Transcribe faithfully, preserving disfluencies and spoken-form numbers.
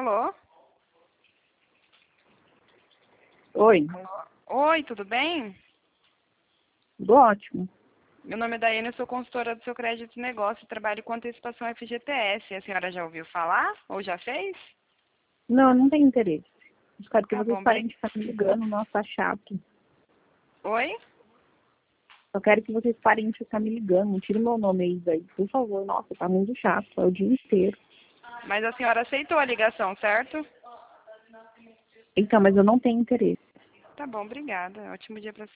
Alô? Oi, Oi, tudo bem? tudo ótimo. Meu nome é Daiane, eu sou consultora do seu crédito e negócio e trabalho com antecipação F G T S. A senhora já ouviu falar ou já fez? Não, eu não tenho interesse. Espero que Tá vocês bom, parem bri... de ficar me ligando, nossa, tá chato. Oi? Eu quero que vocês parem de ficar me ligando, não tire meu nome aí daí, por favor. Nossa, tá muito chato, é o dia inteiro. Mas a senhora aceitou a ligação, certo? Então, mas eu não tenho interesse. Tá bom, obrigada. Ótimo dia pra